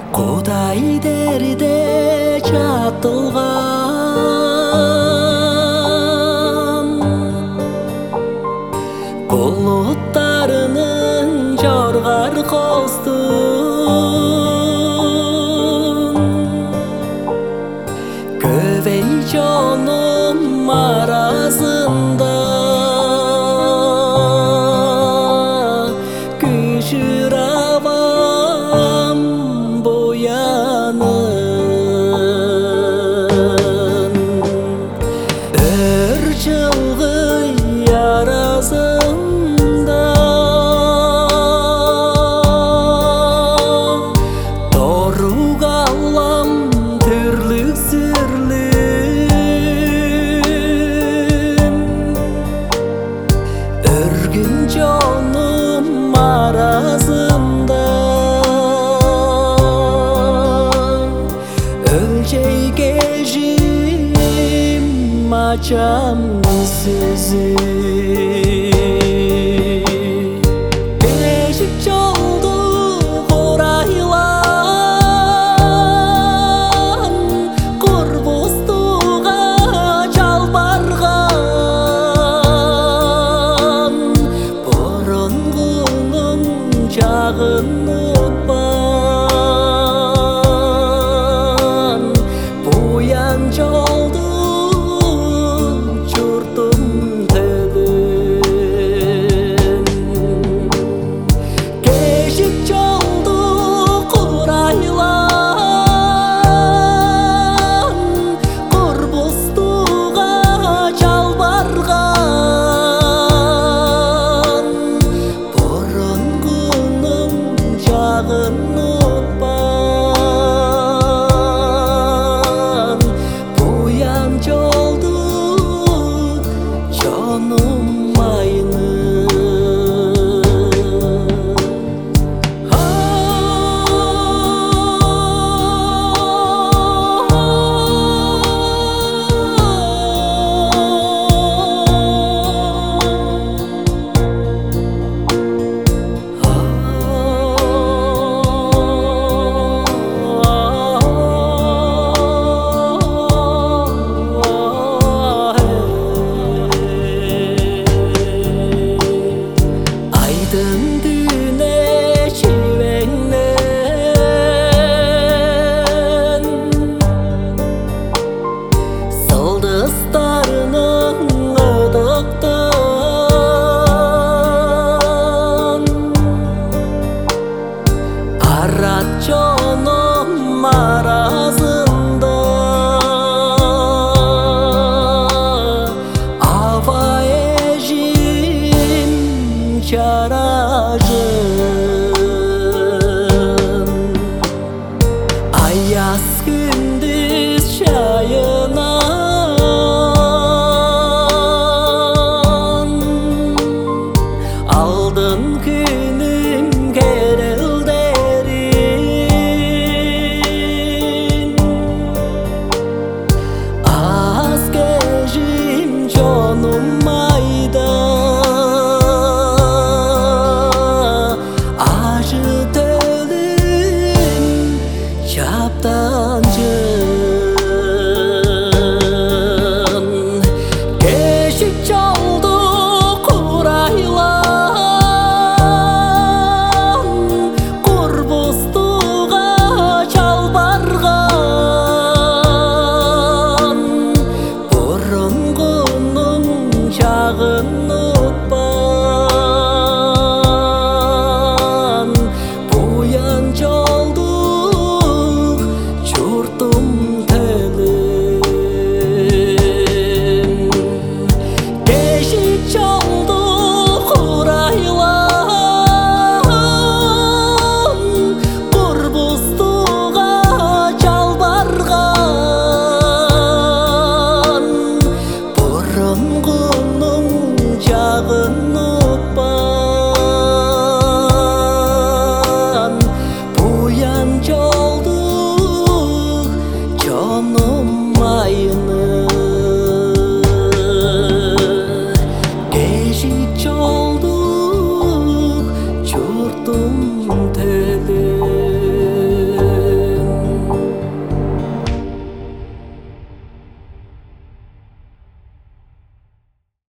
Құдай дерде жатылған бұлттарының жорғар қостың көбей жаным аразында күшіравам боянын бір жылғы аразында торук алам түрлік сүрлін өргін жаным аразында өлчейге жим ачам сөзі бешік жолды қорайлан құрбыстыға жалбарған бұрынғының жағын ұтпан буян жолды жұртым төбін кешік жолды құрайлан құрбыстыға жалбарған бұрынғының жағын ұтпан буян жолды жаным айны айдың дүне шивеңнен сылдыстарының ыдықтан арат жаным аразында авай эжин жаражын аяз күндіз шайынан алдын күнім керілдерін аз кежим жаным айда ажы төлін чаптанжын кешік жолды құрайлан құрбыстыға жалбарған бұрынғының жағын ұтпан буян жолды жұртым төбін кешік жолды құрайлан құрбыстыға жалбарған бұрынғының жағын ұтпан буян жолды